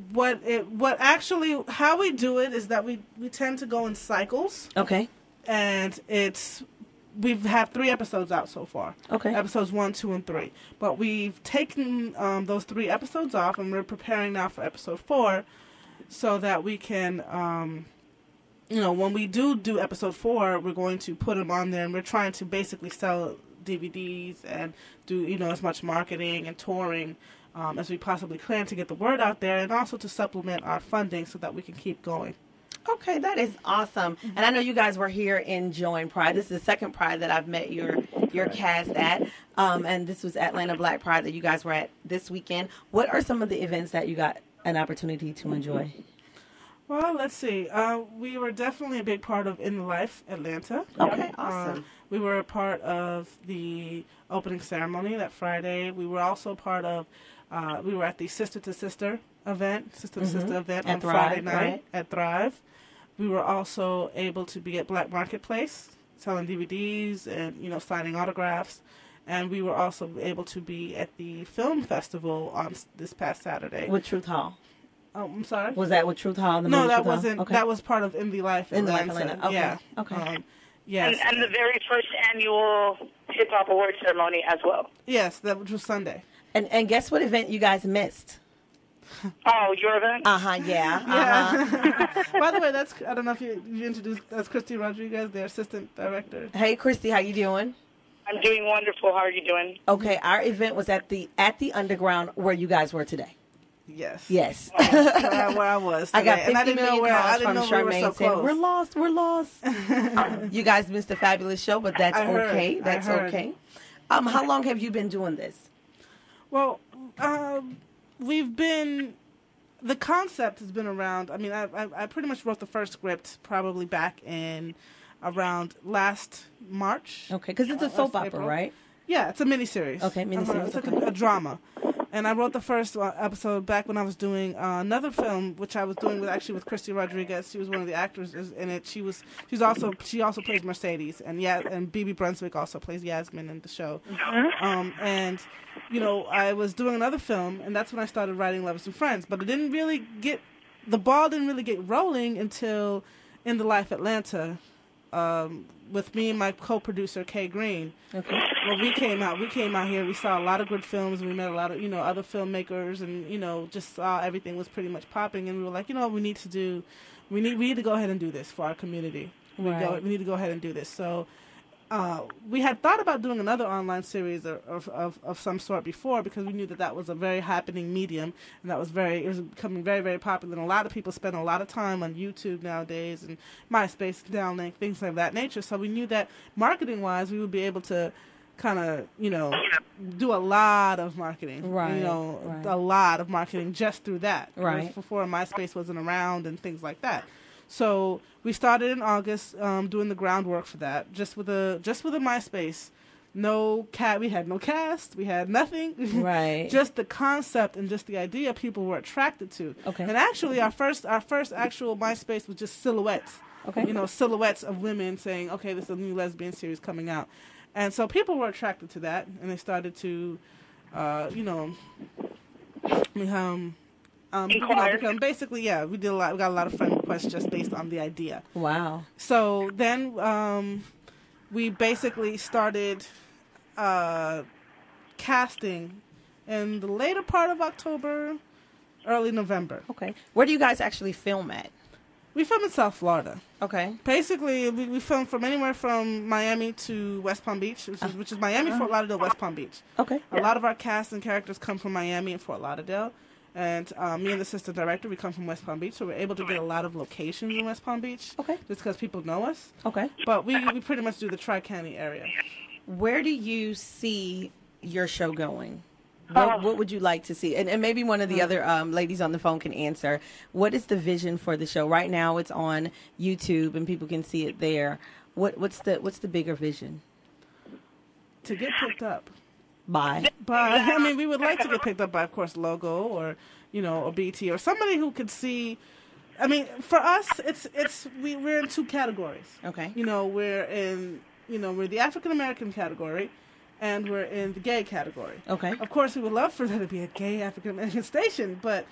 how we do it is that we tend to go in cycles. Okay. And we've had 3 episodes out so far. Okay. Episodes 1, 2, and 3. But we've taken those 3 episodes off, and we're preparing now for episode 4, so that we can, when we do episode 4, we're going to put them on there, and we're trying to basically sell DVDs and do as much marketing and touring as we possibly can to get the word out there, and also to supplement our funding so that we can keep going. Okay, that is awesome. And I know you guys were here enjoying Pride. This is the second Pride that I've met your cast at. And this was Atlanta Black Pride that you guys were at this weekend. What are some of the events that you got an opportunity to enjoy? Well, let's see. We were definitely a big part of In the Life Atlanta. Okay, awesome. We were a part of the opening ceremony that Friday. We were also part of, we were at the Sister to Sister event, At on Thrive, Friday night right? at Thrive. We were also able to be at Black Marketplace, selling DVDs and, signing autographs. And we were also able to be at the film festival on this past Saturday. With Truth Hall. Oh, I'm sorry? Was that with Truth Hall? No, that wasn't. Okay. That was part of In the Life Atlanta. In the Life Atlanta. Okay. Yeah. Okay. Yes. And the very first annual Hip Hop Award ceremony as well. Yes, that was Sunday. And guess what event you guys missed? Oh, your event? Yeah. By the way, I don't know if you introduced, that's Christy Rodriguez, the assistant director. Hey, Christy, how you doing? I'm doing wonderful. How are you doing? Okay, our event was at the Underground where you guys were today. Yes. Yes. Where I was today. I got 50 and I didn't million know where, calls I didn't from know we were Charmaine so saying, close. we're lost. You guys missed a fabulous show, but that's okay. That's okay. How long have you been doing this? Well, the concept has been around. I mean, I pretty much wrote the first script probably back in around last March. Okay, because it's a soap opera, April. right? Yeah, it's a miniseries. Okay, miniseries. It's like a drama. And I wrote the first episode back when I was doing another film, which I was doing with Christy Rodriguez. She was one of the actors in it. She also plays Mercedes, and Bibi Brunswick also plays Yasmin in the show. And I was doing another film, and that's when I started writing Lovers and Friends. But the ball didn't really get rolling until In the Life Atlanta. With me and my co-producer Kay Green. Okay. Well, we came out here. We saw a lot of good films. We met a lot of other filmmakers, and just saw everything was pretty much popping. And we were like, what we need to do, we need to go ahead and do this for our community. Right. We need to go ahead and do this. So we had thought about doing another online series of some sort before, because we knew that was a very happening medium, and it was becoming very, very popular. And a lot of people spend a lot of time on YouTube nowadays, and MySpace, Downlink, things like that nature. So we knew that marketing-wise, we would be able to kind of, do a lot of marketing, a lot of marketing just through that. Right. Before MySpace wasn't around and things like that. So we started in August doing the groundwork for that, just with a MySpace. We had no cast, we had nothing. Right. Just the concept and just the idea people were attracted to. Okay. And actually, our first actual MySpace was just silhouettes. Okay. Silhouettes of women saying, "Okay, this is a new lesbian series coming out," and so people were attracted to that, and they started to, basically, yeah, we got a lot of friend requests just based on the idea. Wow. So then we basically started casting in the later part of October, early November. Okay. Where do you guys actually film at? We film in South Florida. Okay. Basically, we film from anywhere from Miami to West Palm Beach, which is Miami, Fort Lauderdale, West Palm Beach. Okay. A lot of our cast and characters come from Miami and Fort Lauderdale. And me and the assistant director, we come from West Palm Beach, so we're able to get a lot of locations in West Palm Beach. Okay. Just because people know us. Okay. But we pretty much do the Tri-County area. Where do you see your show going? What would you like to see? And maybe one of the other ladies on the phone can answer. What is the vision for the show? Right now it's on YouTube and people can see it there. What's the bigger vision? To get picked up. By I mean, we would like to get picked up by, of course, Logo or or BT or somebody who could see. I mean, for us, we're in two categories. Okay. We're the African American category, and we're in the gay category. Okay. Of course, we would love for there to be a gay African American station, but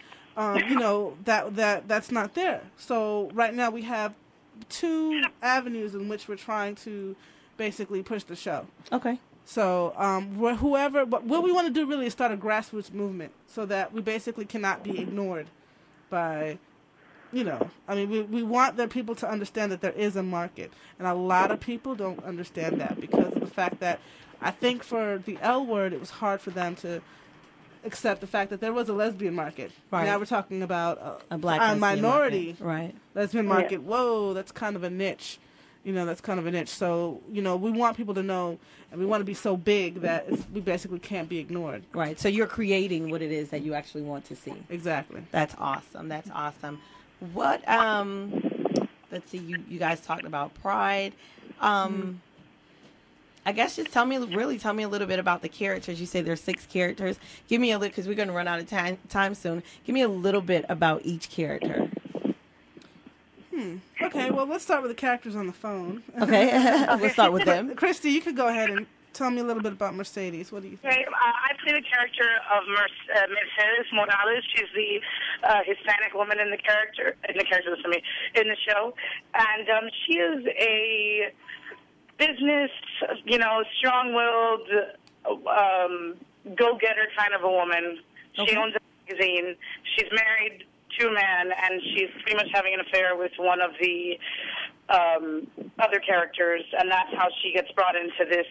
that's not there. So right now we have two avenues in which we're trying to basically push the show. Okay. So what we want to do really is start a grassroots movement so that we basically cannot be ignored by, we want the people to understand that there is a market. And a lot of people don't understand that because of the fact that I think for the L Word, it was hard for them to accept the fact that there was a lesbian market. Right. Now we're talking about a black minority lesbian market. Yeah. Whoa, that's kind of a niche. That's kind of a niche. So, we want people to know, and we want to be so big that we basically can't be ignored. Right. So you're creating what it is that you actually want to see. Exactly. That's awesome. What, let's see, you guys talked about Pride. I guess just tell me a little bit about the characters. You say there's 6 characters. Give me a little, because we're going to run out of time soon. Give me a little bit about each character. Okay, well, let's start with the characters on the phone. Okay, we'll start with them. Christy, you could go ahead and tell me a little bit about Mercedes. What do you think? Okay, I play the character of Mercedes Morales. She's the Hispanic woman in the show, and she is a business, strong-willed, go-getter kind of a woman. She owns a magazine. She's married to a man, and she's pretty much having an affair with one of the other characters, and that's how she gets brought into this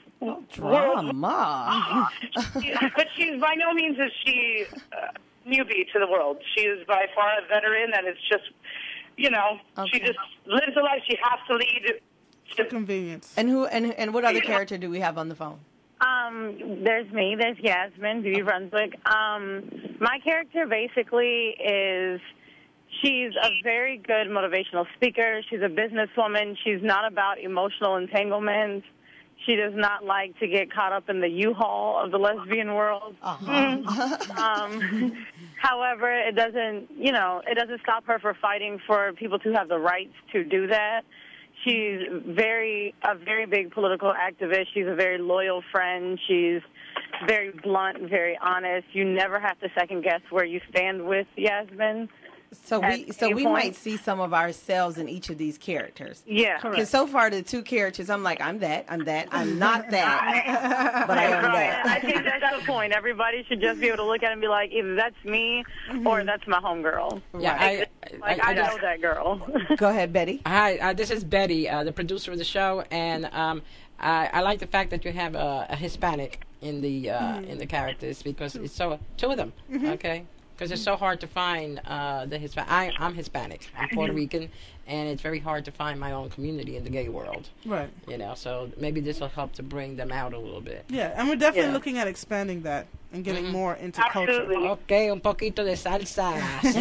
drama. But she's by no means is she newbie to the world. She is by far a veteran, and it's just, she just lives a life she has to lead. For convenience. And what other character do we have on the phone? There's me. There's Yasmin, Beauty Brunswick. My character basically is, she's a very good motivational speaker. She's a businesswoman. She's not about emotional entanglement. She does not like to get caught up in the U-Haul of the lesbian world. However, it doesn't stop her from fighting for people to have the rights to do that. She's a very big political activist. She's a very loyal friend. She's very blunt, very honest. You never have to second guess where you stand with Yasmin. So we might see some of ourselves in each of these characters. Yeah. Because so far the 2 characters, I'm like, I'm that, I'm not that, but I am that. I think that's the point. Everybody should just be able to look at it and be like, either that's me or that's my homegirl. Yeah, I know that girl. Go ahead, Betty. Hi, this is Betty, the producer of the show, and I like the fact that you have a Hispanic in the characters because it's so two of them. Okay. Because it's so hard to find the Hispanic. I'm Hispanic. I'm Puerto Rican, and it's very hard to find my own community in the gay world. Right. You know, so maybe this will help to bring them out a little bit. Yeah, and we're definitely looking at expanding that and getting more into culture. Okay, un poquito de salsa.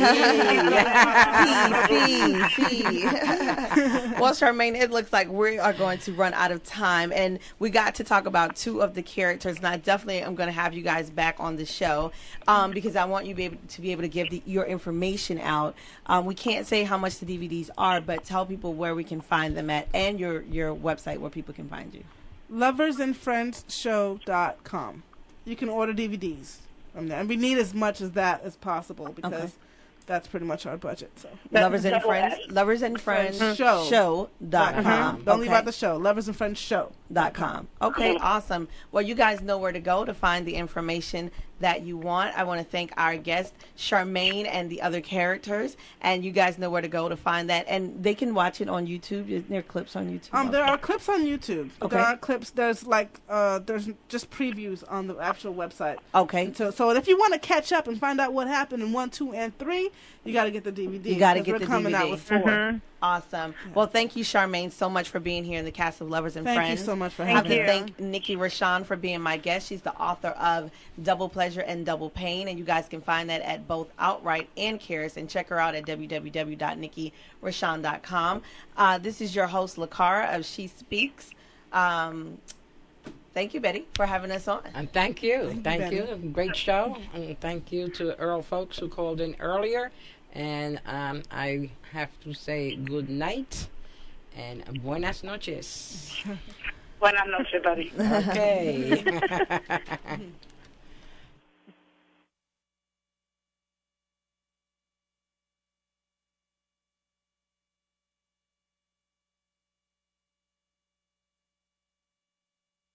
Well, Charmaine, it looks like we are going to run out of time, and we got to talk about two of the characters, and I definitely am going to have you guys back on the show because I want you to be able to give your information out. We can't say how much the DVDs are, but tell people where we can find them at and your website where people can find you. Loversandfriendshow.com. You can order DVDs from there, and we need as much as that as possible because that's pretty much our budget. So Lovers and Friends show.com. Don't leave out the show. Loversandfriendshow.com. Okay, awesome. Well, you guys know where to go to find the information that you want. I want to thank our guest, Charmaine, and the other characters. And you guys know where to go to find that. And they can watch it on YouTube. Is there clips on YouTube? There are clips on YouTube. Okay. There are clips. There's there's just previews on the actual website. Okay. So if you want to catch up and find out what happened in 1, 2, and 3, you got to get the DVD. You got to get the DVD. We're coming out with 4. Awesome. Well, thank you, Charmaine, so much for being here in the cast of Lovers and Friends. Thank you so much for having me. I have to thank Nikki Rashawn for being my guest. She's the author of Double Pleasure and Double Pain, and you guys can find that at both Outright and Karis, and check her out at www.nikkirashawn.com. This is your host, Lakara of She Speaks. Thank you, Betty, for having us on. And thank you. Thank you. Great show. And thank you to Earl folks who called in earlier. And I have to say good night and buenas noches. Buenas noches, buddy. Okay.